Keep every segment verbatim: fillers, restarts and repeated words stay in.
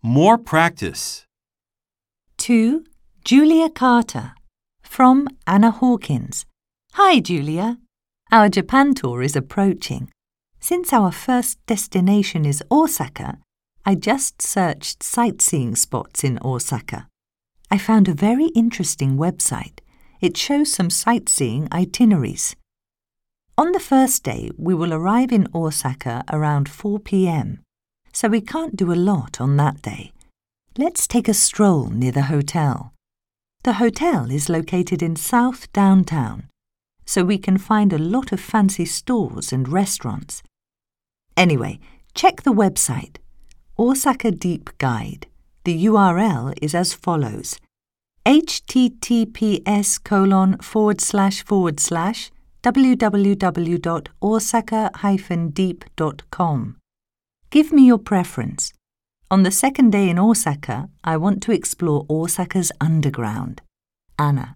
More practice. To Julia Carter from Anna Hawkins. Hi, Julia. Our Japan tour is approaching. Since our first destination is Osaka, I just searched sightseeing spots in Osaka. I found a very interesting website. It shows some sightseeing itineraries. On the first day, we will arrive in Osaka around four p m, so we can't do a lot on that day. Let's take a stroll near the hotel. The hotel is located in South Downtown, so we can find a lot of fancy stores and restaurants. Anyway, check the website, Osaka Deep Guide. The U R L is as follows: https colon forward slash forward slash www dot osaka dash deep dot com. Give me your preference. On the second day in Osaka, I want to explore Osaka's underground. Anna.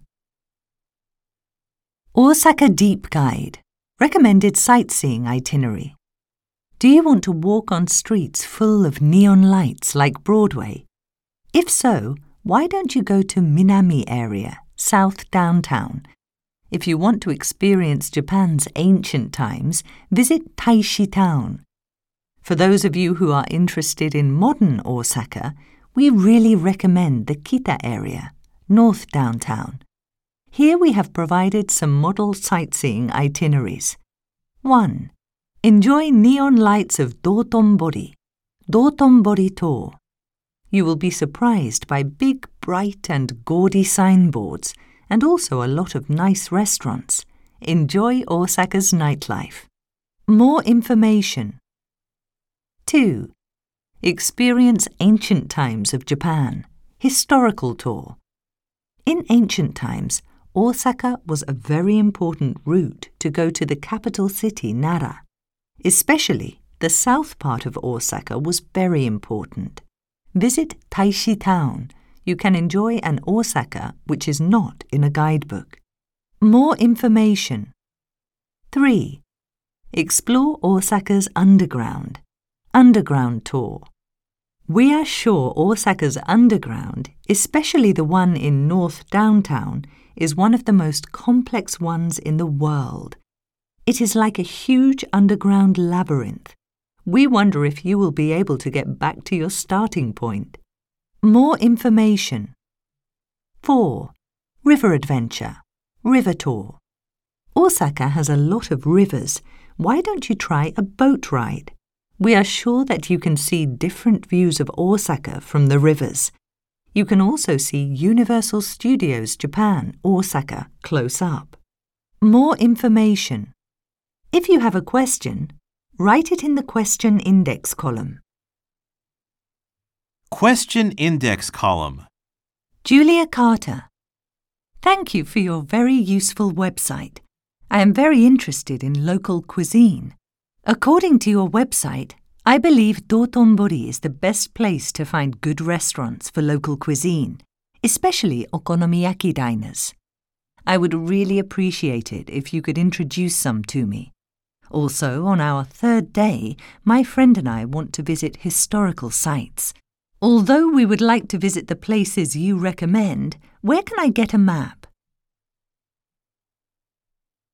Osaka Deep Guide. Recommended sightseeing itinerary. Do you want to walk on streets full of neon lights like Broadway? If so, why don't you go to Minami area, South Downtown? If you want to experience Japan's ancient times, visit Taishi Town. For those of you who are interested in modern Osaka, we really recommend the Kita area, North Downtown. Here we have provided some model sightseeing itineraries. one. Enjoy neon lights of Dotonbori, Dotonbori Tour. You will be surprised by big, bright and gaudy signboards and also a lot of nice restaurants. Enjoy Osaka's nightlife. More information. two. Experience ancient times of Japan, historical tour. In ancient times, Osaka was a very important route to go to the capital city, Nara. Especially, the south part of Osaka was very important. Visit Taishi Town. You can enjoy an Osaka which is not in a guidebook. More information. three. Explore Osaka's underground. Underground tour. We are sure Osaka's underground, especially the one in North Downtown, is one of the most complex ones in the world. It is like a huge underground labyrinth. We wonder if you will be able to get back to your starting point. More information. four. River adventure. River tour. Osaka has a lot of rivers. Why don't you try a boat ride? We are sure that you can see different views of Osaka from the rivers. You can also see Universal Studios Japan, Osaka, close up. More information. If you have a question, write it in the question index column. Question index column. Julia Carter. Thank you for your very useful website. I am very interested in local cuisine. According to your website, I believe Dotonbori is the best place to find good restaurants for local cuisine, especially okonomiyaki diners. I would really appreciate it if you could introduce some to me. Also, on our third day, my friend and I want to visit historical sites. Although we would like to visit the places you recommend, where can I get a map?